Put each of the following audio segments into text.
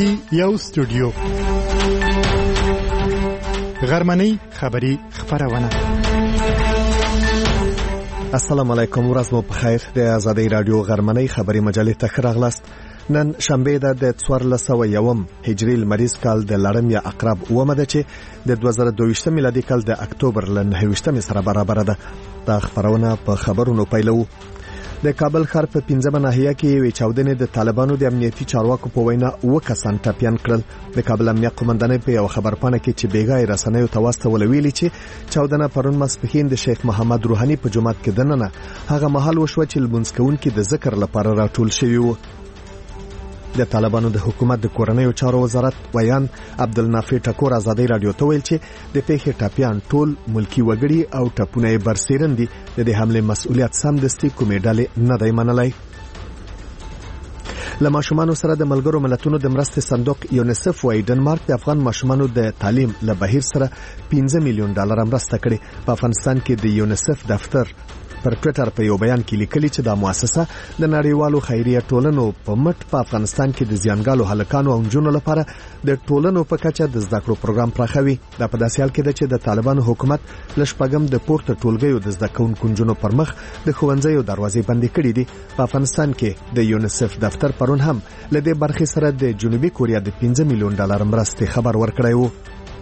کې یو استودیو غرمنۍ خبری خبرونه. السلام علیکم، ورځ مو په خیر. د آزادۍ رادیو غرمنۍ خبری مجلې ته راغلاست. نن شنبه ده د 1401 هجری لمریز کال د لړم یا عقرب اومه ده چې د 2022 میلادي کال د اکتوبر ل 29 سره برابر ده. دا خبرونه په خبرونو پیلو. د کابل ښار په 15 ناحیه کې وی چاودنې د طالبانو د امنیتي چارواکو په وینا وکسان ټاپیان کړل. د کابل امنیت قومندانۍ په یو خبرپاڼه کې چې بیګای رسنیو ته واستول ویلي چې چاودنه پرون ماسپښین د شیخ محمد روحاني په جومات کې دننه هغه محل وشو چې لمونځ کوونکي د ذکر لپاره راټول شوي وو. د طالبانو د حکومت د کورنیو چارو وزارت ویان عبدالنافع ټکور آزادۍ رادیو ته ویل چې د پیښې ټاپیان ټول ملکی وګړي او ټاپونه برسېرن دي. د دې حمله مسؤلیت سمدستي کومې ډلې نه دی منلای. له ماشومانو سره د ملګرو ملتونو د مرستې صندوق یونیسف وايي ډنمارک د افغان ماشومانو د تعلیم له بهیر سره 15 میلیون ډالر مرسته کړې. په افغانستان کې د یونیسف دفتر پر ټویټر په یو بیان کې لیکلي چې دا مؤسسه د نړیوالو خیریه ټولنو په مټ په افغانستان کې د زیانګالو هلکانو او نجونو لپاره د ټولنو په کچه د زده کړو پروګرام پراخوي. دا په داسې حال کې ده چې د طالبانو حکومت لشپږم د پورته ټولګیو د زده کوونکو نجونو پر مخ د ښوونځیو دروازې بندې کړې دي. په افغانستان کې د یونیسف دفتر پرون هم له دې برخې سره د جنوبي کوریا د 15 میلیون ډالر مرستې خبر ورکړی و.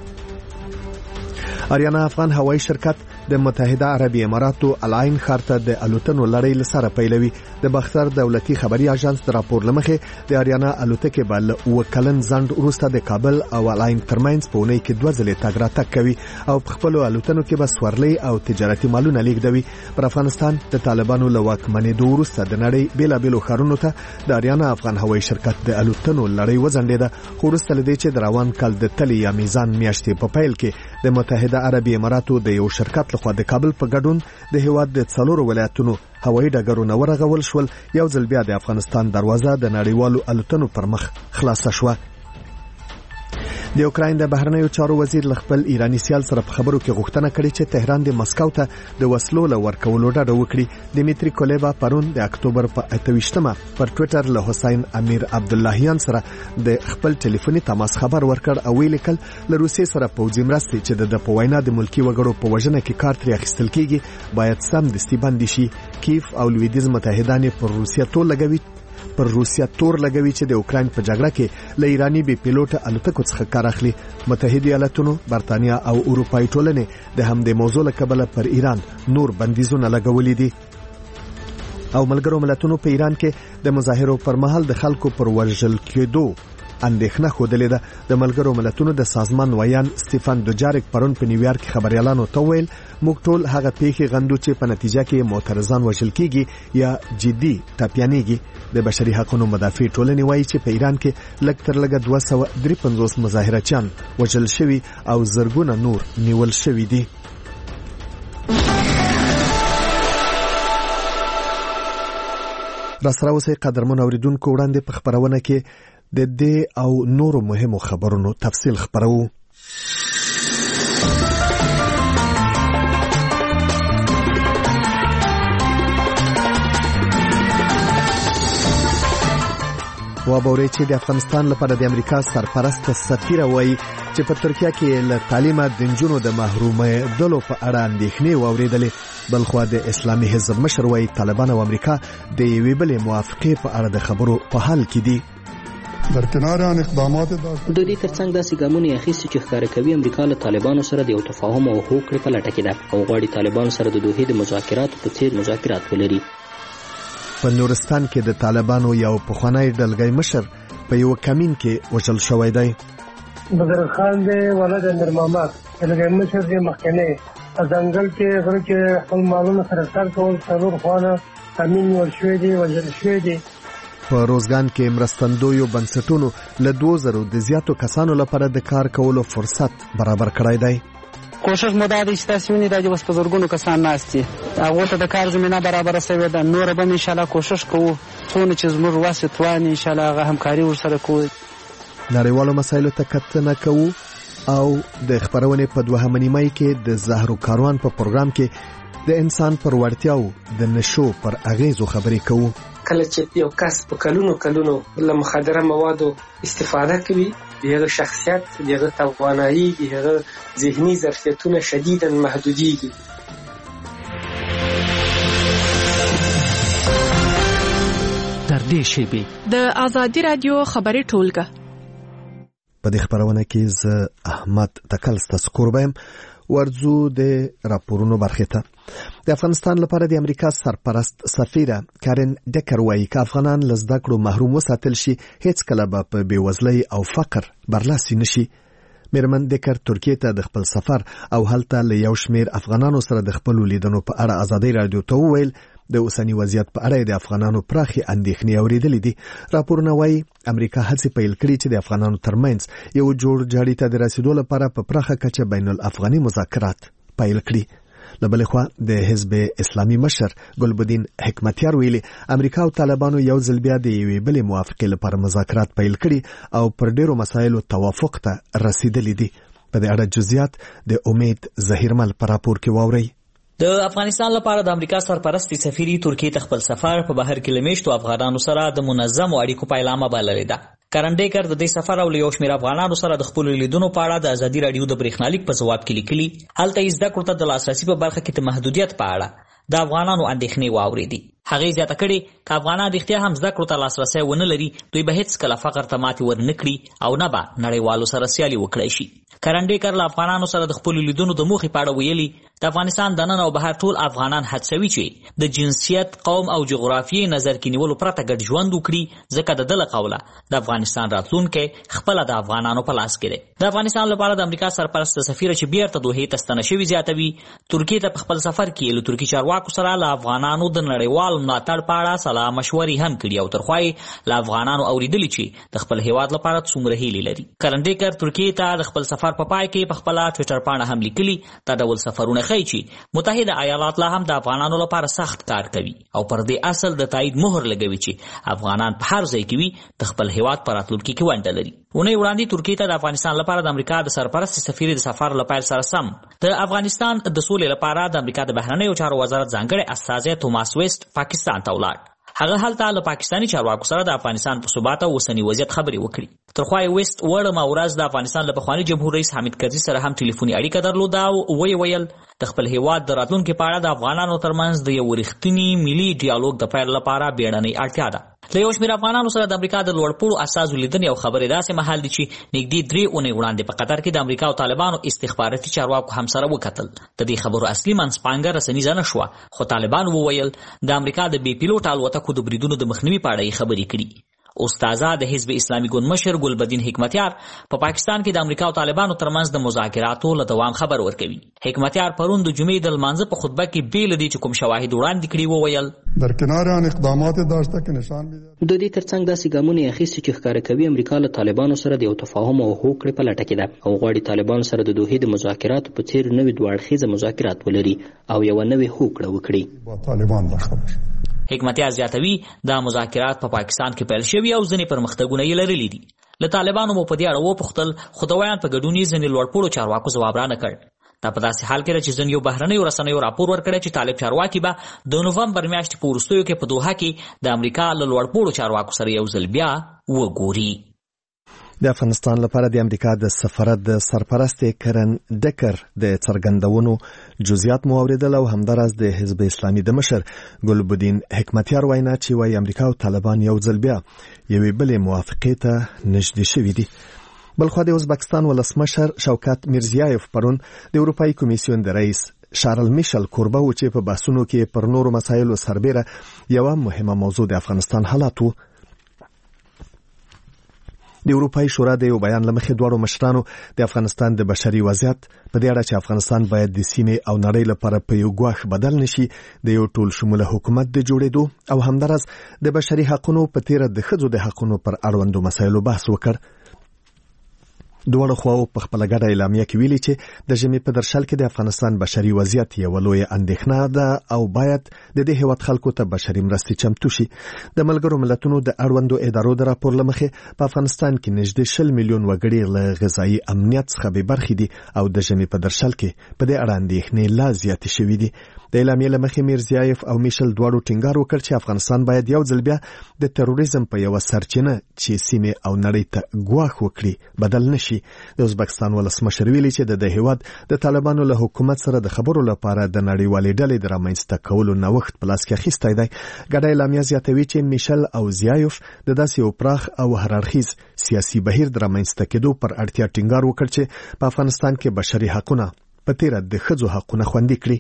اریانا افغان هوایي شرکت د متحده عربی اماراتو العین ښار ته د الوتنو لړۍ لسره پیلوي. د باختر دولتي خبري اژانس د راپور لمخې د اریانا الوتکې بل وکلن زند وروسته د کابل او العین ترمنځ په اونۍ کې 2 ځلې تګ راتګ کوي او په خپل الوتنو کې به سورلي او تجارتي مالونه لیږدوي. پر افغانستان د طالبانو له واکمنېدو وروسته د نړۍ بیلابېلو ښارونو ته د اریانا افغان هوایي شرکت د الوتنو لړۍ وځنډېده. خو وروسته له دې چې د روان کال د تلې یا میزان میاشتې په پیل کې د متحده عربی اماراتو د یو شرکت لخوا د کابل په ګډون د هیواد د 4 ولایتونو هوایي ډګرونه ورغول شول، یو ځل بیا د افغانستان دروازه د نړیوالو الوتنو پر مخ خلاصه شوه. د اوکراین د بهرنیو چارو وزیر خپل ایرانی سیال سره په خبرو کې غوښتنه کړې چې تهران د مسکو ته د وسلو له ورکولو ډډه وکړي. دمیتری کولیبا پرون د اکتوبر په 28مه پر ټویټر له حسین امیر عبداللهیان سره د خپل ټلیفوني تماس خبر ورکړ او ویل کل له روسیې سره پوځي مرستې چې د پوینا د ملکی وګړو په وژنه کې کار ترې اخیستل کیږي باید سمدستي بند شي. کیف او لویدیز متحدان پر روسیه تور لګوي چې د اوکراین په جګړه کې له ایرانی بي پیلوټ الوتکو څخه کار اخلي. متحده ایالاتونو، برتانیا او اروپای ټولنې د همدې موضوع له کبله پر ایران نور بندیزونه لګولې دي. او ملګرو ملتونو په ایران کې د مظاهرو پر مهال د خلکو پر وژل کېدو اندېښنه خوده ده. د ملګرو ملتونو د سازمان ویان سټيفن دوجاریک پرون په نیویارک کې خبريالانو ته ویل موږ ټول هغه پیښې غندو چې په نتیجه کې معترضان وژل کیږي یا جدي ټاپیانېږي. د بشري حقوقو مدافع ټولنې وایي چې په ایران کې لږ تر لږه 253 مظاهرچیان وژل شوي او زرګونه نور نیول شوي دي. راسره اوسئ قدرمن اوریدونکو، وړاندې په خبرونه کې د دې او نورو مهمو خبرونو تفصیل خبرو. وابوري چې د افغانستان لپاره د امریکا سرپرست سفیر وایي چې په ترکیه کې له تعلیمه د نجونو د محرومېدلو په اړه اندېښنې واوریدلې. بلخوا د اسلامي حزب مشر وایي طالبان او امریکا د یوې بلې موافقې په اړه د خبرو په حال کې دي. در کنار آن اقدامات د دې ترڅنګ داسې ګامونه اخیستي چې ښکاره کوي امریکا له طالبانو سره د یو تفاهم او هوکړې په لټه کې ده او غواړي طالبانو سره د دوحې د مذاکراتو په څیر مذاکرات ولري. په نورستان کې د طالبانو یو پخوانی ډلګۍ مشر په یو کمین کې وژل شوی دی. بدر خان دی ولد امیر محمد ډلګۍ مشر دی مخکنی ځنګل کې غره کې خپل مالونه سره کار کول څلور خوانه کمین ورشوي دي وژل شوی دي. په روزګان کې مرستندویو بنسټونو له 2000 د زیاتو کسانو لپاره د کار کولو فرصت برابر کړی دی. کوشش مو دا دی چې تاسو وینئ دا چې اوس په زرګونو کسان ناست دي، هغو ته د کار زمینه برابره شوې ده. نوره به انشاءالله کوشش کوو څونه چې زموږ وس توان انشاءالله هغه همکاري ورسره کوو. نړیوالو مسایلو ته کتنه کوو او د خبرونې په 2 نیمایي کې د زهرو کاروان په پروګرام کې د انسان پر وړتیاو د نشو پر اغیزو خبرې کوو. کله چې یو کس په کلونو له مخدره موادو استفاده کوي، دغه شخصیت، دغه توانایی، دغه ذهني ظرفیتونه شدیداً محدودیږي. در دې شیبې د آزادي رادیو خبري ټولګه په دې خبرونه کې زه احمد تکل ستاسو کوربم ورځو د راپورونو برخه ته. د افغانستان لپاره د امریکا سرپرست سفیره کارن ډکر وایي چې افغانان له زده کړو محروم وساتل شي، هیڅ کله به په بېوزلۍ او فقر برلاسي نشي. میرمن ډکر ترکیه ته د خپل سفر او هلته له یو شمېر افغانانو سره د خپل لیدنو په اړه ازادي رادیو ته وویل د اوسنی وضعیت په اړه د افغانانو پراخي اندېښنې اورېدلې دي. راپورونه وایي امریکا هڅې پیل کړي چې د افغانانو ترمنځ یو جوړ جاړي ته د رسیدو لپاره په پراخه کچه بین الافغاني مذاکرات پیل کړي. له بلې خوا د حزب اسلامي مشر ګلبدین حکمتیار ویلي امریکا او طالبانو یو ځل بیا د یوې بلې موافقې لپاره مذاکرات پیل کړي او پر ډیرو مسایلو توافق ته رسیدلي دي. په دې اړه جزئیات د امید ظهیرمل په راپور کې واورئ. د افغانستان لپاره د امریکا سرپرست سفیر ترکیه ته خپل سفر په بهر کې لمیشتو افغانانو سره د منظم اړیکو پیلامه بللې ده. کرنډیکر د دې سفر او یو شمېر افغانانو سره د خپل لیدونو په اړه د ازادي رادیو د بریښنالیک په جواب کې لیکلي. هلته یې زده کړو ته د لاسرسي په برخه کې د محدودیت په اړه د افغانانو اندېښنې واورېدې. هغې زیاته کړې که افغانان رښتیا هم زده کړو ته لاسرسی ونه لري، دوی به هیڅ کله فقر ته ماتې ورنه کړي او نه به نړیوالو سره سیالي وکړی شي. کرنډیکر له افغانانو سره د خپل لیدونو د موخې په اړه ویلي د افغانستان دننه او بهر ټول افغانان هڅوي چې د جنسیت، قوم او جغرافیې نظر کې نیولو پرته ګډ ژوند وکړي، ځکه د ده له قوله د افغانستان راتلونکی خپله د افغانانو په لاس کې دی. د افغانستان لپاره د امریکا سرپرست سفیره چې بیرته دوحې ته ستنه شوي زیاتوي، ترکیې ته په خپل سفر کې له ترکي چارواکو سره له افغانانو د نړیوال ملاتړ په اړه سلا مشورې هم کړي او ترخوا یې له افغانانو اورېدلي چې د خپل هیواد لپاره څومره هیلې لري. کرنډیکر ترکیې ته د خپل سفر په پای کې په خپله ټویټر پاڼه هم لیکلي دا ډول سفرونه ښیي چې متحده ایالات لا هم د افغانانو لپاره سخت کار کوي او پر دې اصل د تایید مهر لګوي چې افغانان په هر ځای کې وي د خپل هیواد په راتلونکي کې ونډه لري. اونۍ وړاندې ترکیې ته د افغانستان لپاره د امریکا د سرپرست سفیر د سفر له پیل سره سم د افغانستان د سولې لپاره د امریکا د بهرنیو چارو وزارت ځانګړی استازی توماس ویسټ پاکستان ته ولاړ. هغه هلته له پاکستاني چارواکو سره د افغانستان په ثبات او اوسني وضعیت خبرې وکړي. ترخوا یې ویسټ وړمه ورځ د افغانستان له پخواني جمهور رئیس حامد کرزي سره هم ټلیفوني اړیکه درلوده او ویې ویل د خپل هیواد د راتلونکي په اړه د افغانانو ترمنځ د یو رښتیني ملي ډیالوګ د پیل لپاره بیړنۍ اړتیا ده. له یو شمېر افغانانو سره د امریکا د لوړپوړو استازو لیدنې او خبرې داسې مهال دي چې نږدې 3 اونۍ وړاندې په قطر کې د امریکا او طالبانو استخباراتي چارواکو هم سره وکتل. د دې خبرو اصلي منځپانګه رسنیزه نه شوه، خو طالبانو وویل د امریکا د بې پیلوټ الوتکو د بریدونو د مخنیوي په اړه یې خبرې کړي. استازه د حزب اسلامي ګوند مشر ګلبدین حکمتیار په پاکستان کې د امریکا او طالبانو ترمنځ د مذاکراتو له دوام خبر ورکوي. حکمتیار پرون د جمعې د لمانځه په خطبه کې بې له دې چې کوم شواهد وړاندې کړي وویل در کنار آن اقدامات داشته که نشان می‌دهد د دې ترڅنګ داسې ګامونه یې اخیستي چې ښکاره کوي امریکا له طالبانو سره د یو تفاهم او هوکړې په لټه کې ده او غواړي طالبانو سره د دوحې د مذاکراتو په څیر نوي دوه اړخیزه مذاکرات ولري او یوه نوې هوکړه وکړي. طالبان بخبر حکمتیار زیاتوي دا مذاکرات په پاکستان کې پیل شوي او ځینې پرمختګونه یې لرلي دي. له طالبانو مو په دې اړه وپوښتل خو د ویان په ګډون یې ځینې لوړپوړو چارواکو ځواب رانه کړ. دا په داسې حال کې ده چې ځینې بهرنیو رسنیو راپور ورکړی چې طالب چارواکي به د نوفمبر میاشتې په وروستیو کې په دوحه کې د امریکا له لوړپوړو چارواکو سره یو ځل بیا وګوري. د افغانستان لپاره د امریکا د سفارت د سرپرست کرن ډکر د څرګندونو جزئیات مو اوریدل او همداراز د حزب اسلامي د مشر ګلبدین حکمتیار وینا چې وايي امریکا او طالبان یو ځل بیا یوې بلې موافقې ته نږدې شوي دي. بلخوا د ازبکستان ولسمشر شوکت میرزیایف پرون د اروپایي کمیسیون د رئیس شارل میشل کوربه و چې په بحثونو کې پر نورو مسایلو سربیره یوه مهمه موضوع د افغانستان حالات و. د اروپایي شورا د یو بیان له مخې دواړو مشرانو د افغانستان د بشري وضعیت په دې اړه چې افغانستان باید د سیمې او نړۍ لپاره په یو ګواښ بدل نشي د یو ټول شموله حکومت د جوړېدو او همداراز د بشري حقونو په تیره د ښځو د حقونو پر اړوندو مسایلو بحث وکړ. دواړو خواو په خپله ګډه اعلامیه کې ویلي چې د ژمي په درشل کې د افغانستان بشري وضعیت یوه لویه اندېښنه ده او باید د دې هېواد خلکو ته بشري مرستې چمتو شي. د ملګرو ملتونو د اړوندو ادارو د راپور له مخې په افغانستان کې نږدې 20 میلیون وګړي له غذایي امنیت څخه بې برخې دي او د ژمي په درشل کې په دې اړه اندېښنې لا زیاتې شوي دي. د اعلامیې له مخې میرزیایف او میشل دواړو ټینګار وکړ چې افغانستان باید یو ځل بیا د تروریزم په یوه سرچینه چې سیمې او نړۍ ته ګواښ وکړي بدل نشي. د ازبکستان ولسمشر ویلي چې د هیواد د طالبانو له حکومت سره د خبرو لپاره د نړیوالې ډلې د رامنځته کولو نوښت په لاس کې اخیستی دی. ګډه اعلامیه زیاتوي چې میشل او زیایف د داسې یو پراخ او هررخیز سیاسي بهیر د رامنځته کېدو پر اړتیا ټینګار وکړ چې په افغانستان کې بشري حقونه په تیره د ښځو حقونه خوندي کړي.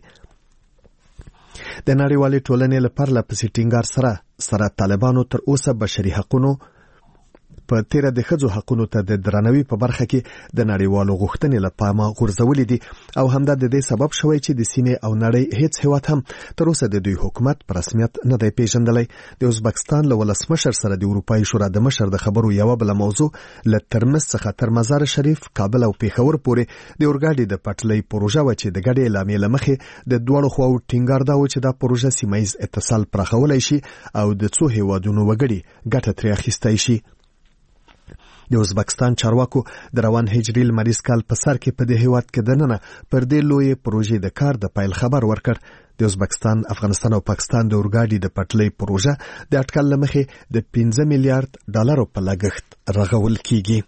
د نړیوالې ټولنې له پرله پسې ټینګار سره طالبانو تر اوسه بشري حقونو په تیره د ښځو حقونو ته د درناوي په برخه کې د نړیوالو غوښتنې له پامه غورځولې دي او همدا د دې سبب شوی چې د سیمې او نړۍ هیڅ هیواد هم تر اوسه د دوی حکومت په رسمیت نه دی پیژندلی. د ازبکستان له ولسمشر سره د اروپایي شورا د مشر د خبرو یوه بله موضوع له ترمز څخه تر مزار شریف، کابل او پیښور پورې د اورګاډي د پټلۍ پروژه وه چې د ګډې اعلامیې له مخې د دواړو خواو ټینګار دا و چې دا پروژه سیمهییز اتصال پراخولی شي او د څو هیوادونو وګړي ګټه ترې اخیستی شي. د ازبکستان چارواکو د روان هجري لمریز کال په سر کې په دې هیواد کې دننه پر دې لویې پروژې د کار د پیل خبر ورکړ. د ازبکستان، افغانستان او پاکستان د اورګاډي د پټلۍ پروژه د اټکل له مخې د 15 میلیارډ ډالرو په لګښت رغول کیږي.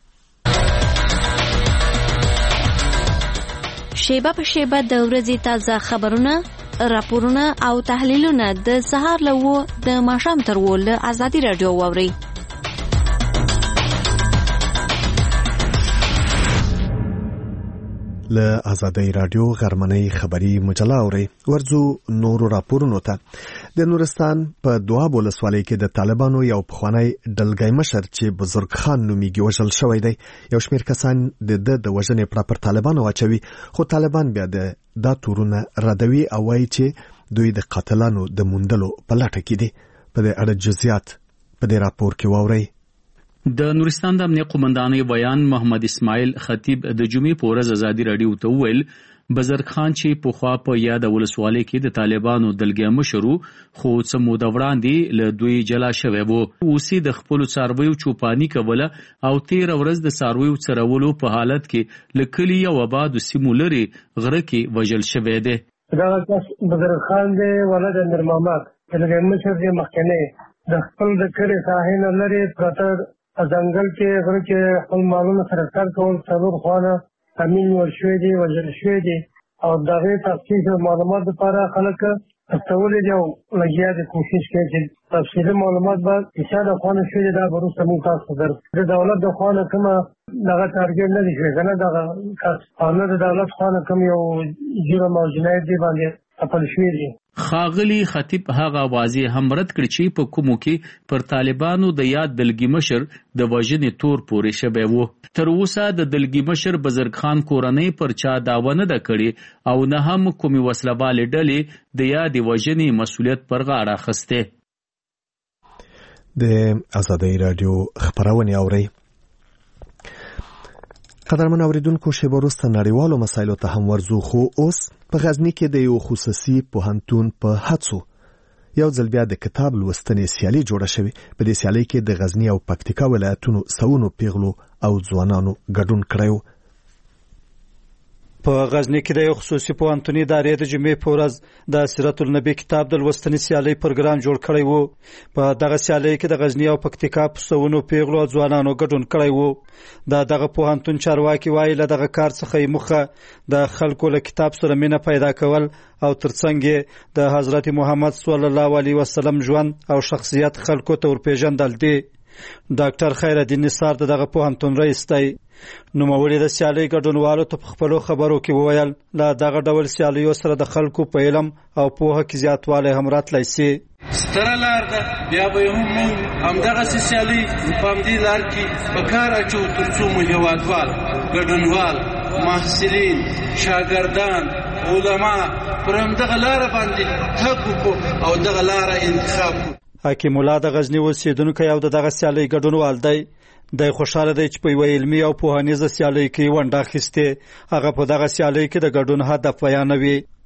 شیبه په شیبه د ورځې تازه خبرونه، راپورونه او تحلیلونه د سهار له 9 د ماښام تر 10 له ازادي رادیو واورئ. له ازادي رادیو غرمنۍ خبری مجله اوري. ورځو نورو راپورونو ته. د نورستان په دواب ولسوالۍ کې د طالبانو یو پخوانی ډلګی مشر چې بزرګ خان نومیږي وژل شوی دی. یو شمېر کسان د وژنې پړه پر طالبانو واچوي، خو طالبان بیا دا تورونه ردوي او وایي چې دوی د قاتلانو د موندلو په لټه کې دي. په دې اړه جزئیات په دې راپور کې واورئ. د نورستان د امنیه قومندانۍ بیان محمد اسماعیل خطیب د جمعې په ورځ ازادي رادیو ته وویل بزرګ خان چې پخوا په یاد ولسوالۍ کې د طالبانو دلګی مشر خو څه موده وړاندې له دوی جلا شوی و. اوس د خپلو څارویو چوپاني کوله او 13 ورځ د څارویو څرولو په حالت کې له کلي او آبادو سیمو لرې غره کې وژل شوی دی. دا بزرګ خان دی ولد امیر محمد دلګی مشر دی. مخکنی د خپل د کلي ساحې نه لرې پرته ځنګل کې غره کې خپل مالونه سره کار کول، څلور خوانه امین ورشوي دي، وژل شوي دي او د هغې تفصیل او معلومات لپاره خلک استولي دي او لګیا دي کوشش کوي چې تفصیلي معلومات به د چا د خوانه شوي دي دا به وروسته موږ تاسو ته درکړو. د دولت د خوانه کومه دغه ټارګېټ نه دي شوی که نه دغه کس او نه د دولت خوانه کوم یو جرم او جنایت دي باندې خپل شوي دي. خاغلی خطیب هغه واضح هم رد کړ چې په کومو کې پر طالبانو د یاد دلګي مشر د وژنې تور پورې شوی و. تر اوسه د دلګي مشر بزرګ خان کورنۍ پر چا دعوه نه ده کړې او نه هم کومې وسلهوالې ډلې د یاد وژنې مسؤلیت پر غاړه اخیستی. د ازادي رادیو خبرونه اورئ. قدرمن اوریدونکو، شیبه وروسته نړیوالو مسایلو ته هم ورځو، خو اوس په غزني کې د یو خصوصي پوهنتون په هڅو یو ځل بیا د کتاب لوستنې سیالي جوړه شوې. په دې سیالۍ کې د غزني او پکتیکا ولایتونو سوونو پیغلو او ځوانانو ګډون کړی و. په غزني کې د یو خصوصي پوهنتون ادارې د جمعې په ورځ د سیرت النبی کتاب د لوستنې سیالۍ پروګرام جوړ کړی و. په دغه سیالۍ کې د غزني او پکتیکا په سوونو پیغلو او ځوانانو ګډون کړی و. دغه پوهنتون چارواکي وایي له دغه کار څخه یې موخه د خلکو له کتاب سره مینه پیدا کول او ترڅنګ د حضرت محمد صلی الله علیه وسلم ژوند او شخصیت خلکو ته ورپېژندل دي. ډاکټر خیرالدین نثار دغه پوهنتون رئیس دی. نوموړي د سیالۍ ګډونوالو ته په خپلو خبرو کې وویل له دغه ډول سیالیو سره د خلکو په علم او پوهه کې زیاتوالی هم راتلی سي. ستره لار ده بیا به یې هم همدغسې سیالۍ په همدې لار کې په کار اچو تر څو مو هېوادوال، ګډونوال، محصلین، شاګردان، علما پر همدغه لاره باندې تګ وکړو او دغه لاره انتخاب کړو. حکیم الله د غزني اوسېدونکی او دغه سیالۍ ګډونوال دی. دی خوشحاله دی چې په یوه علمي او پوهنیزه سیالۍ کې ونډه اخیستې. هغه په دغه سیالۍ کې د ګډون هدف بیانوي.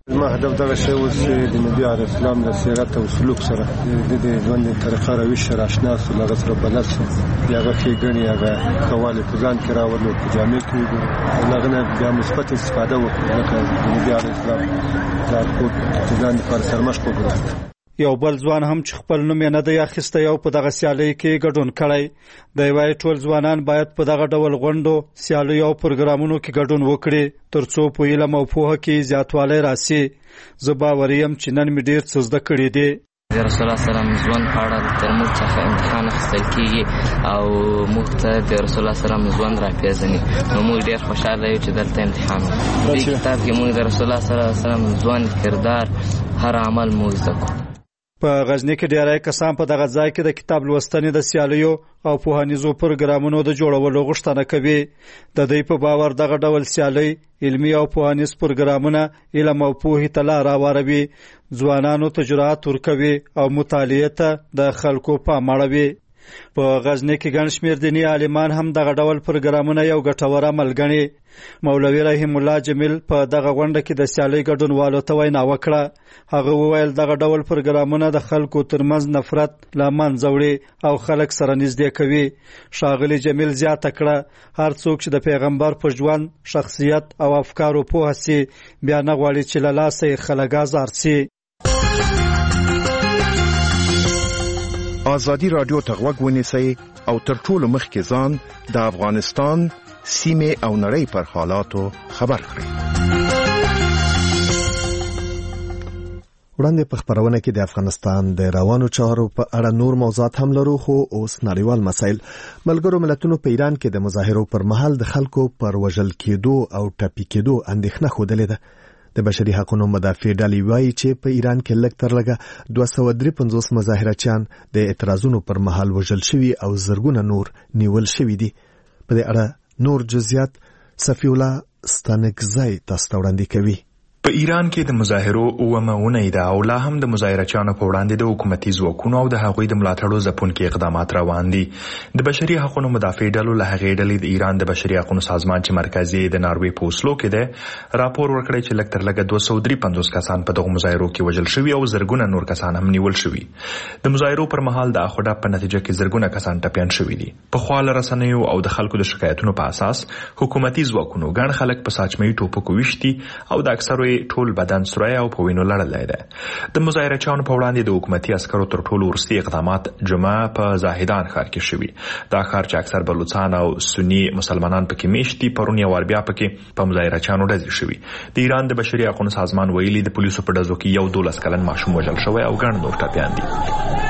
ما هدف دغه شی و چې د نبی علیه السلام د سیرت او سلوک سره د ژوند طریقه روش سره آشنا سو، هغه سره بلد سو، هغه ښېګڼې هغه قواله په ځان کې راولو، په جامع کې وګورو، هغه نه بیا مثبت استفاده وکړو، لکه د نبی علیه السلام لارښود د ځان لپاره سرمشق وکړو. یو بل ځوان هم چې خپل نوم یې نه دی اخیستی او په دغه سیالۍ کې ګډون کړی دی، وایي ټول ځوانان باید په دغه ډول غونډو، سیالیو او پروګرامونو کې ګډون وکړي ترڅو په علم او پوهه کې زیاتوالی راسي. زه باوري یم چې نن مې ډېر څه زده کړي دي. د رسول الله سلام ژوند په اړه تر موږ څخه امتحان اخیستل کېږي او موږ ته د رسول الله سلام ژوند راپېژني، نو موږ ډېر خوشحاله یو چې دلته امتحان وکړو. دې کتاب کې موږ د رسول الله سلام ژوند، کردار، هر عمل موږ زده کړو. په غزنی کې ډیری کسان په دغه ځای کې د کتاب لوستنې د سیالیو او پوهنیزو پروګرامونو د جوړولو غوښتنه کوي. د دوی په باور دغه ډول سیالۍ علمي او پوهنیز پروګرامونه علم او پوهې ته لار هواروي، ځوانانو ته جرأت ورکوي او مطالعې ته د خلکو پام اړوي. په غزنی کې ګڼ شمېر دیني عالمان هم دغه ډول پروګرامونه یو ګټور عمل ګڼي. مولوي رحیم الله جمیل په دغه غونډه کې د سیالۍ ګډونوالو ته وینا وکړه. هغه وویل دغه ډول پروګرامونه د خلکو ترمنځ نفرت له منځه وړي او خلک سره نږدې کوي. ښاغلي جمیل زیاته کړه هر څوک چې د پیغمبر په ژوند، شخصیت او افکارو پوه سي بیا نه غواړي چې له لاسه یې خلک ازار سي. آزادی رادیو ته غوږ ونیسئ او تر ټولو مخکې ځان د افغانستان سیمې او نړۍ پر حالاتو خبر کړئ. وړاندې په خبرونه کې د افغانستان د روانو چارو په اړه نور موضوعات هم لرو، خو اوس نړیوال مسایل. ملګرو ملتونو په ایران کې د مظاهرو پر مهال د خلکو پر وژل کېدو او ټپي کېدو اندېښنه ښودلې ده. د بشري حقوقو مدافع ډلې وایي چې په ایران کې لږ تر لږه 253 مظاهرچیان د اعتراضونو پر مهال وژل شوي او زرګونه نور نیول شوي دي. په دې اړه نور جزئیات صفی الله ستانکزی تاسو ته وړاندې کوي. په ایران کې د مظاهرو اومه اونۍ ده او لا هم د مظاهرچیانو په وړاندې د حکومتي ځواکونو او د هغوی د ملاتړو ځپونکي اقدامات روان دي. د بشري حقوقو مدافع ډلو له هغې ډلې د ایران د بشري حقوقو سازمان چې مرکزي د ناروې په اوسلو کې ده راپور ورکړی چې لږ تر لږه 253 کسان په دغو مظاهرو کې وژل شوي او زرګونه نور کسان هم نیول شوي. د مظاهرو پر مهال د اخوډه په نتیجه کې زرګونه کسان ټپیان شوي دي. په خوا له رسنیو او د خلکو د شکایتونو په اساس حکومتي ځواکونو ګڼ خلک په ساچمي ټوپکو ویشتي او د اکثرو ټول بدن سورای او په وینو لړلای ده. د مظاهرچیانو په وړاندې د حکومتي عسکرو تر ټولو وروستي اقدامات جمعه په زاهدان ښار کې شوي. دا ښار چې اکثر بلوچستان او سنی مسلمانان پکې میشتي پرون یو ور بیا پکې په مظاهرچیانو ډزې شوي. د ایران د بشري حقوقو سازمان ویلي د پولیسو په ډزو کې یو 12 کلن ماشوم وژل شوی او ګڼ نور ټپیان دي.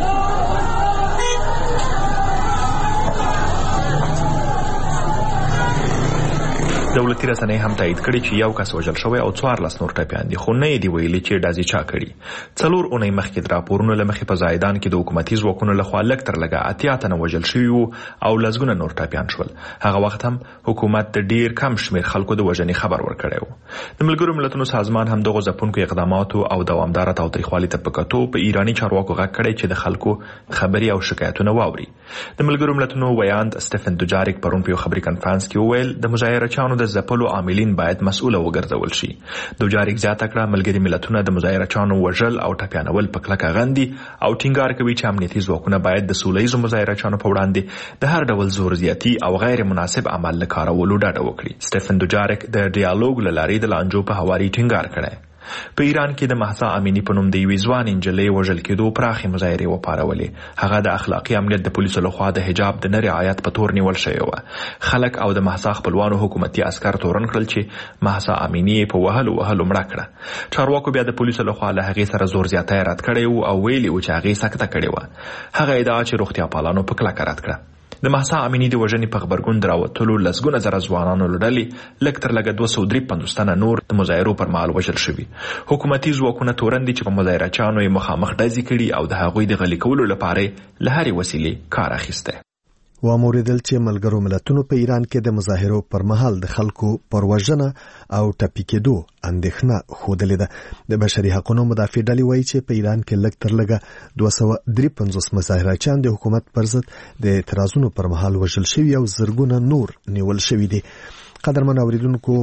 دولتي رسنۍ هم تایید کړي چې یو کس وژل شوی او 14 نور ټپیان دي، خو نه یې دی ویلي چې ډزې چا کړي. 4 اونۍ مخکې د راپورونو له مخې په زاهدان کې د حکومتي ځواکونو لخوا لږ تر لږه 80 تنه وژل شوي وو او لسګونه نور ټپیان شول. هغه وخت هم حکومت د ډیر کم شمېر خلکو د وژنې خبر ورکړی و. د ملګرو ملتونو سازمان هم دغو ځپونکو اقداماتو او دوامداره تاوتریخوالي ته په کتو په ایراني چارواکو غږ کړی چې د خلکو خبري او شکایتونه واوري. د ملګرو ملتونو ویاند سټیفن دوجاریک پرون په یو خبري کنفرانس کې وویل د مظاهرچیانو د ځپلو عاملین باید مسؤل وګرځول شي. دوجاریک زیاته کړه ملګري ملتونه د مظاهرچیانو وژل او ټپیانول په کلکه غندي او ټینګار کوي چې امنیتي ځواکونه باید د سولهییزو مظاهرچیانو په وړاندې د هر ډول زور زیاتی او غیر مناسب عمل له کارولو ډډه وکړي. سټیفن دوجاریک د ډیالوګ له لارې د لانجو په هواري ټینګار کړی. په ایران کې د مهسا امینی په نوم د یوې ځوان نجلۍ وژل کېدو پراخې مظاهرې وپارولې. هغه د اخلاقي امنیت د پولیسو لخوا د حجاب د نه رعایت په تور نیول شوی و. خلک او د مهسا خپلوانو حکومتي عسکر تورن کړل چې مهسا امینی په وهلو مړه کړه. چارواکو بیا د پولیسو لخوا له هغې سره زور زیاتی رد کړی او ویلي و چې هغې سکته کړې وه. هغه ادعا چې روغتیا پالانو په کلکه رد کړه. د مهسا امینی د وژنې په غبرګون راوتلو لسګونه زره ځوانانو له ډلې لږ تر لږه 253 تنه نور د مظاهرو پر مهال وژل شوي. حکومتي ځواکونه تورن دي چې په مظاهرچیانو یې مخامخ ډزې کړي او د هغوی د غلي کولو لپاره له هرې وسیلې کار اخیستی. واوریدل چې ملګرو ملتونو په ایران کې د مظاهرو پر مهال د خلکو پر وژنه او ټپي کېدو اندېښنه ښودلې ده. د بشري حقوقو مدافع ډلې وایي چې په ایران کې لږ تر لږه 253 مظاهرچیان د حکومت پر ضد د اعتراضونو پر مهال وژل شوي او زرګونه نور نیول شوي دي. قدرمن اوریدونکو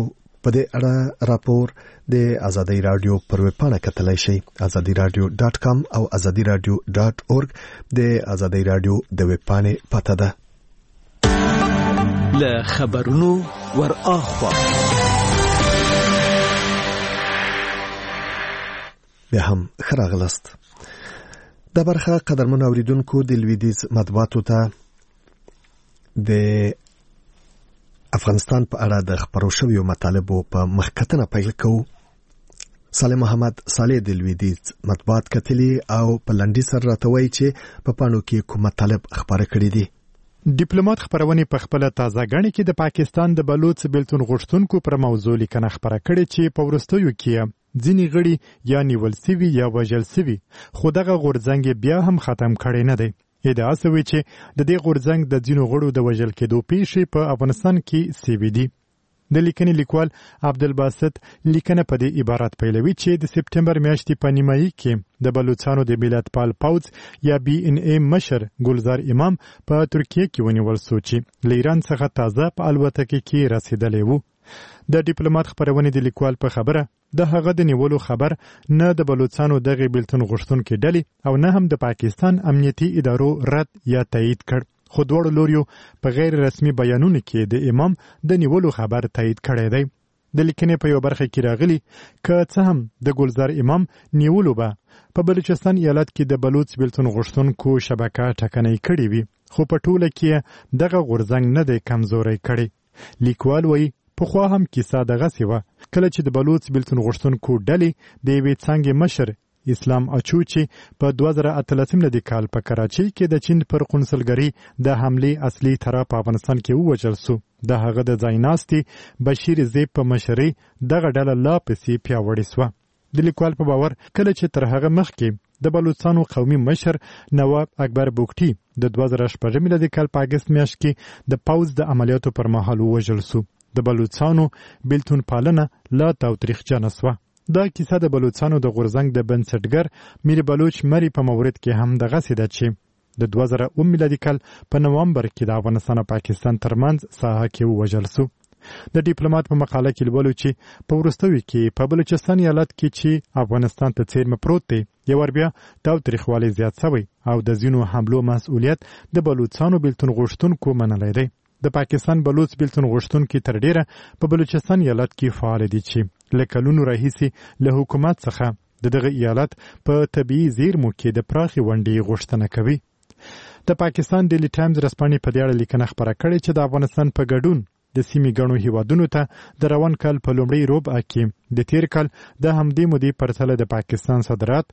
په دې اړه راپور د ازادي رادیو پر ویب پاڼه کتلای شئ azadiradio.com او azadiradio.org د ازادي رادیو د ویب پاڼې پته ده. له خبرونو ور اخوا بیا هم خراغلست. د برخه قدرمن اوریدونکو د لویدیز مطبوعاتو ته د افغانستان په اړه د خبرو شویو مطالبو په مخکتنه پیل کوو. صالح محمد صالح د لویدیز مطبوعات کتلی او په لنډی سر راته وایي چې په پاڼو کې کوم مطالب خبره کړي دي. ډیپلوماټ خبرونه په خپل تازه غړي کې د پاکستان د بلوچ بیلتون غوښتونکو پر موضوع لیکنه خبره کړي چې په ورستیو کې ځینې غړي یا نیول سوي یا وژل سوي، خو دغه غورځنګ بیا هم ختم کړي نه دی. ادعا شوې چې د دې غورځنګ د ځینو غړو د وژل کېدو پیښې په افغانستان کې سوي دي. د لیکنې لیکوال عبدالباسط لیکنه په دې عبارت پیلوي چې د سپټمبر میاشتې په نیمایي کې د بلوچستان د ملت پال پوځ یا BNA مشر ګلزار امام په ترکیه کې ونیول شو چې له ایران څخه تازه په الوتکه کې رسیدلی وو. د ډیپلوماټ خبرونه د لیکوال په خبره د هغه د نیولو خبر نه د بلوچستانو دغه بیلتون غوښتونکو ډلې او نه هم د پاکستان امنیتي ادارو رد یا تایید کړ، خو دواړو لوریو په غیر رسمي بیانونو کې د امام د نیولو خبر تایید کړی دی. د لیکنې په یو برخه کې راغلی که څه هم د ګلزار امام نیولو به په بلوچستان ایالت کې د بلوچ بیلتون غوښتونکو شبکه ټکنۍ کړې وي، خو په ټوله کې دغه غورځنګ نه دی کمزوری کړی. لیکوال وایي پخوا هم کیسه دغسې وه، کله چې د بلوچ بیلتون غوښتونکو ډلې د یوې څانګې مشر اسلام اچو چې په 2018 کال په کراچۍ کې د چین پر قونسلګرۍ د حملې اصلي طرف په افغانستان کې ووژل شو. د هغه د ځایناستي بشیر زیب په مشرۍ دغه ډله لا پسې پیاوړې شوه. د لیکوال په باور کله چې تر هغه مخکې د بلوچستانو قومي مشر نواب اکبر بوکټي د 2018 کال په اګست میاشت کې د پوځ د عملیاتو پر مهال ووژل شو، د بلوچستانو بیلتون پالنه لا تاوتریخجنه شوه. دا کیسه د بلوچستانو د غورځنګ د بنسټګر میر بلوچ مری په مورد کې هم دغسې ده چې د 2000 میلادي کال په نوامبر کې د افغانستان او پاکستان ترمنځ ساحه کې ووژل شو. د ډیپلوماټ په مقاله کې لولو چې په وروستیو کې په بلوچستان ایالت کې چې افغانستان ته څیرمه پروت دی یو ور بیا تاوتریخوالی زیات شوی او د ځینو حملو مسؤلیت د بلوچستانو بیلتون غوښتونکو منلی دی. د پاکستان بلوچ بیلتون غوښتونکي تر ډیره په بلوچستان ایالت کې فعال دي چې له کلونو راهیسې له حکومت څخه دغه ایالت په طبیعي زیرمو کې د پراخي ونډې غوښتنه کوي. د پاکستان ډیلی ټایمز رسپانې په دې اړه لیکنه خپره کړې چې د افغانستان په ګډون د سیمې ګڼو هیوادونو ته د روان کال په لومړۍ ربع کې د تیر کال د همدې مودې پرتله د پاکستان صادرات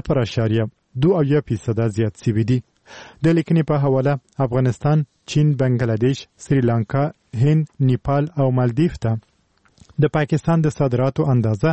0.2% زیات شوي دي. د لیکنې په حواله افغانستان، چین، بنگلاديش، سریلانکا، هند، نیپال او مالدیف ته د پاکستان د صادراتو اندازه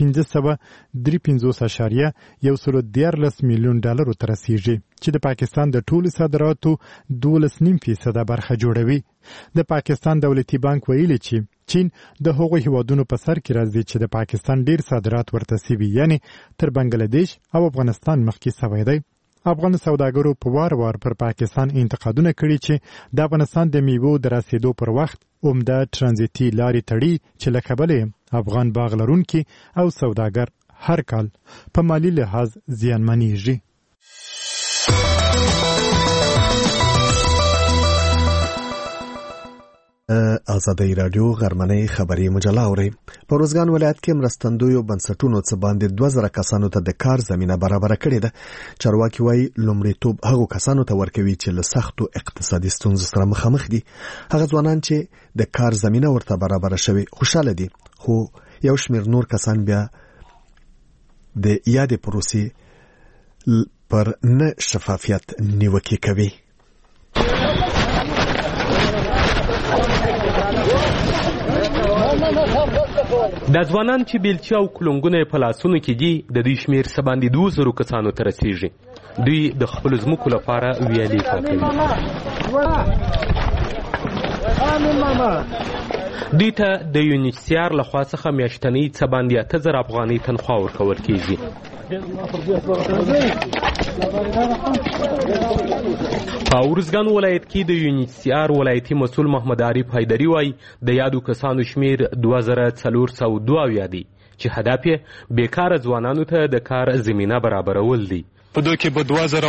553.114 میلیون ډالرو ته رسیږي چې د پاکستان د ټولو صادراتو 12.5% برخه جوړوي. د پاکستان دولتي بانک ویلي چې چین د هغو هیوادونو په سر کې راځي چې د پاکستان ډیر صادرات ورته سوي، یعنی تر بنگلاديش او افغانستان مخکې سوی دی. افغان سوداګرو په وار پر پاکستان انتقادونه کړي چې د افغانستان د میوو د رسیدو پر وخت عمده ترانزیتي لارې تړي چې له کبله افغان باغ لرونکي او سوداګر هر کال په مالی لحاظ زیانمنېږي. ازادي رادیو غرمنۍ خبري مجله اوري. په روزګان ولایت کې مرستندویو بنسټونو څخه باندې 2000 کسانو ته د کار زمينه برابر کړې ده. چارواکي وايي لومړیتوب هغو کسانو ته ورکوي چې له سختو اقتصادي ستونزو سره مخامخ دي. هغه ځوانان چې د کار زمينه ورته برابر شوي خوشاله دي، خو یو شمېر نور کسان بیا د یادې پروسې پر نه شفافیت نیوکه کوي. دا ځوانان چې بیلچې او کلنګونه په لاسونو کې دي د دوی شمېر څه باندې 200 کسانو ته رسیږي. دوی د خپلو ځمکو لپاره ویالې پاکوي. دوی ته د یونیسیار لخوا څخه میاشتنۍ څه باندې 8000 افغانۍ تنخوا ورکول کېږي. په ارزګان ولایت کې د UNHCR ولایتي مسؤل محمد عارف حیدري وایي د یادو کسانو شمیر 2472 دی چې هدف یې بیکاره ځوانانو ته د کار زمینه برابرول دي. په دوی کې به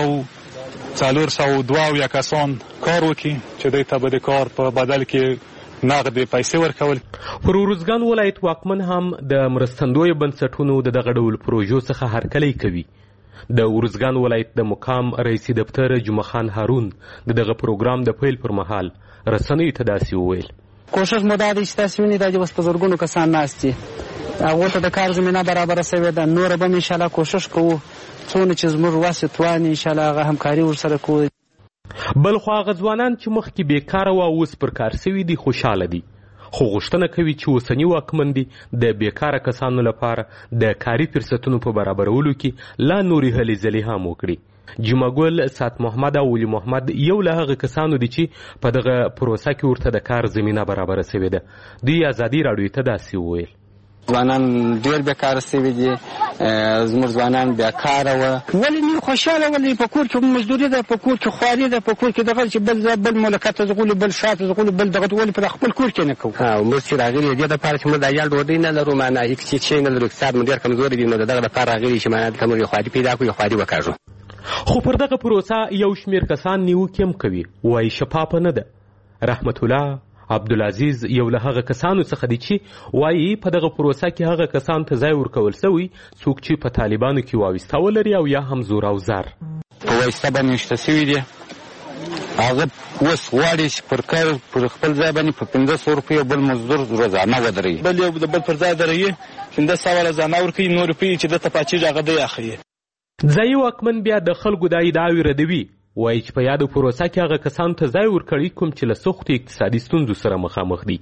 2402 کسان کار وکړي چې دوی ته به د کار په بدل کې نغدې پیسې ورکول. پر ارزګان ولایت واکمن هم د مرستندویو بنسټونو د دغه ډول پروژو څخه هرکلی کوي. د ارزګان ولایت د مقام رئیسي دفتر جمعه خان هارون د دغه پروګرام د پیل پر مهال رسنیو ته داسې وویل: کوشش مو دا دی چې تاسې وینئ دا چې اوس په زرګونو کسان ناست دي، هغو ته د کار زمینه برابره سوې ده. نوره به م انشاءالله کوشش کوو څونه چې زموږ وس توان انشاءالله هغه همکاري ورسره کوو. بل خو هغه ځوانان چې مخکې بیکاره وه اوس پر کار سوي دي خوشحاله دي، خو غوښتنه کوي چې اوسني واکمن دي د بیکاره کسانو لپاره د کاري فرصتونو په برابرولو کې لا نورې هلې ځلې هم وکړي. جمعه ګل، سات محمد او ولی محمد یو له هغه کسانو دي چې په دغه پروسه کې ورته د کار زمینه برابره سوې ده. دوی ازادي راډیو ته داسې وویل: ځوانان ډېر بیکاره سوي دي، زموږ ځوانان بیکاره وه. ولې نه خوشحاله، ولې په کور کې مزدوري ده، په کور کې خواري ده، په کور کې دغه چې بل مملکت ته ځغلو، بل شاته ځغلو، بل دغه ولې په خپل کور کې نه کوو. موږ چې راغلي دې دپاره چې موږ د عیال ډوډۍ نه لرو، معنا هېڅ شی نه لرو، اقتصاد مو ډېر کمزوری دی، نو د دغه دپاره راغلي چې معنا دلته موږ یو خواري پیدا کړو، یو خواري وکاږو. خو پر دغه پروسه یو شمېر کسان نیوکې هم کوي، وایي شفافه نه ده. رحمت الله عبدالعزیز یو له هغه کسانو څخه دی چې وایي په دغه پروسه کې هغه کسانو ته ځای ورکول سوی څوک چې په طالبانو کې وابسته ولري او یا هم زور او زر په واسطه باندې ویشته سوي دي. هغه اوس غواړي چې پر کار پر خپل ځای باندې په 500 روپیو بل مزدور روزانه ودرېږي، بل یو د بل پر ځای درېږي 500 روزانه ورکوي، نور روپۍ چې دته پاچېږي هغه دی اخلي. ځایي واکمن بیا د خلکو دا ادعاوې ردوي، وایي چې په یادو پروسه کې هغه کسانو ته ځای ورکړي کوم چې له سختو اقتصادي ستونزو سره مخامخ دي.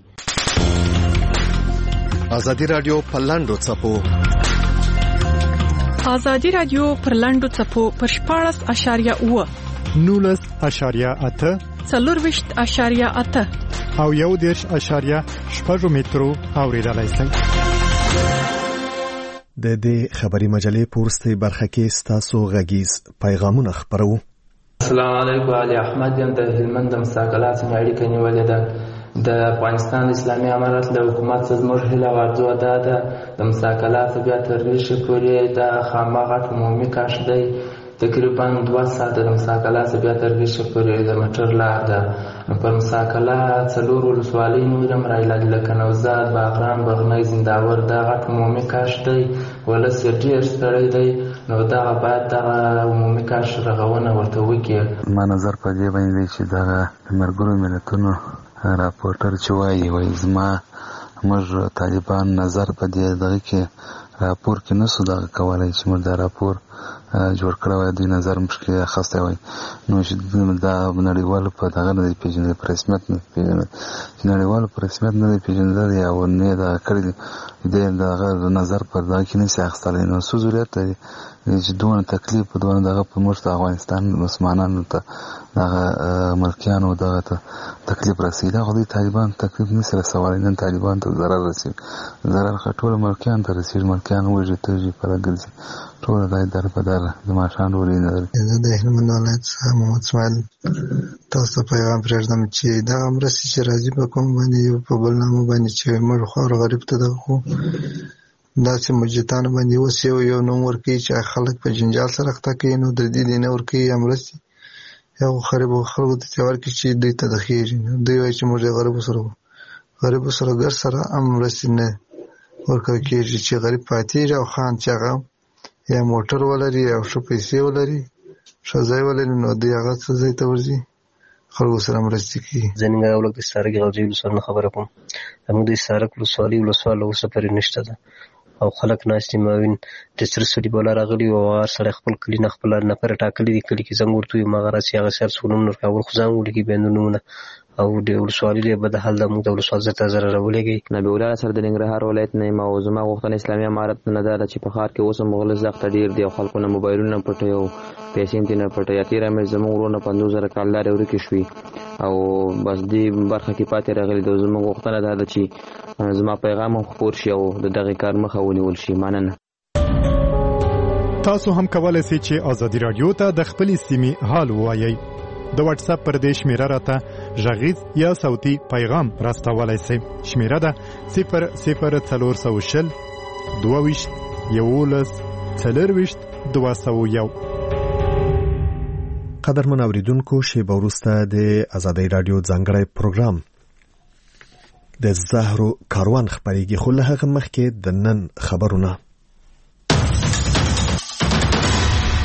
ازادي راډیو پر لاندو څپو ازادي راډیو پر لاندو څپو پر 14.8 19.8 24.8 او 1.8 مترو اوریدلای شئ. د دې خبري مجلې پورسته برخه کې ستاسو غږیز پیغامونه خبرو. السلام علیکم، علي احمد یم د هلمند د مساکلات څخه اړیکه نیولې ده. د افغانستان اسلامي امارت له حکومت څخه زموږ هیله او ارزو ده د مساکلات بیا تر ریښې پورې د خامغه عمومي کاش دی. تقریبا 2 ساعته د مساکلات بیا تر ریښې پورې د موټر لار ده. پر مساکلات 4 ولسوالۍ نور هم رایلاد لکه نوزاد، باغران، بغنی، زنداور دا غټ عمومي کاش دی. ولس ډېر ستړی دی، نو دغه باید دغه عمومي کاش رغونه ورته وکړي. ما نظر په دې باندې دی چې دغه ملګرو ملتونو راپورټر چې وایي زما موږ طالبان نظر په دې دغه کې راپور کې نسو دغه کولای چې موږ دا راپور جوړ کړی وای، دوی نظر مشکل اخیستی وای، نو چې دا نړیوالو په دغه نه دی پېژندلی، په رسمیت نه پېژندلی، چې نړیوالو په رسمیت نه دی پېژندلی او نه یې دغه کړی دی، دی دغه نظر پر دغه کې نشي اخیستلی. نو څه ضرورت لري چې دونه تکلیف دونه دغه په موږ د افغانستان مسلمانانو ته دغه ملکیانو دغه ته تکلیف رسېږي. دغه دوی طالبان تکلیف نشي رسولی، نن طالبان ته ضرر رسېږي، ضرر خو ټولو ملکیانو ته رسېږي، ملکیان وږي تږي پره ګرځي، ټوله دا در په در د ماښام ډوډۍ نه لري. زه د هلمند ولایت څخه محمد اسماعیل تاسو ته پیغام پرېږدم چې دغه مرستې چې راځي په کوم باندې یو په بل نامه باندې چې مړ خوار غریب ته دغه خو داسې مجتانو باندې اوس یو نوم ورکوي چې خلک په جنجال سره اخته کوي، نو د دې نه ورکوي یا مرستې یو غریبو خلکو ته ورکوي چې دوی ته د خیږي. دوی وایي چې موږ د غریبو سره ګر سره هم مرستې نه ورکول کېږي چې غریب پاتېږي او خان چې هغه یا موټر ولري او ښه پیسې ولري، ښه ځای ولري، نو دوی هغه څه ځای ته ورځي خلکو سره مرستې کوي. زه نن اولک د سارک غلجي ولسوالۍ خبره کوم. زموږ د سارک ولسوالۍ اوسه پرې نشته ده او خلک ناستې ماوین د سره سړي بوله راغلي او هر سړی خپل کلي نه خپل نفر ټاکلي دي، کلي کې زنګ ورته وي مغه راسي هغه سر سونوم نور کول خو ځان ولیکي بندونونه او د ولسوالۍ له بد حال د موږ د ولسوالۍ ته زره راولېږي. نبی الله سره د ننګرهار ولایت نه یم او زما غوښتنه اسلامي امارت نه ده چې په ښار کې اوس هم مغلس زخته ډېر دی او خلکو نه موبایلونه پټوي او پیسې هم نه پټوي. تېره میاشت زموږ وروڼه 50,000 کال لارې ورکې شوي او بس دې برخه کې پاتې راغلي ده. زموږ غوښتنه دا ده چې زما پیغام هم خپور شي او د دغې کار مخه ونیول شي. مننه. تاسو هم کولای شئ چې ازادي رادیو ته د خپلې سیمې حال ووایئ. د واتس اپ پر دې شمیره راته غږیز یا صوتي پیغام راستولای شئ. شمیره ده 00420 22 11 4 قدرمن اوریدونکو، شیبه وروسته د ازادي رادیو ځانګړی پروګرام د زهرو کاروان خبرېږي، خو له هغه مخکې د نن خبرونه.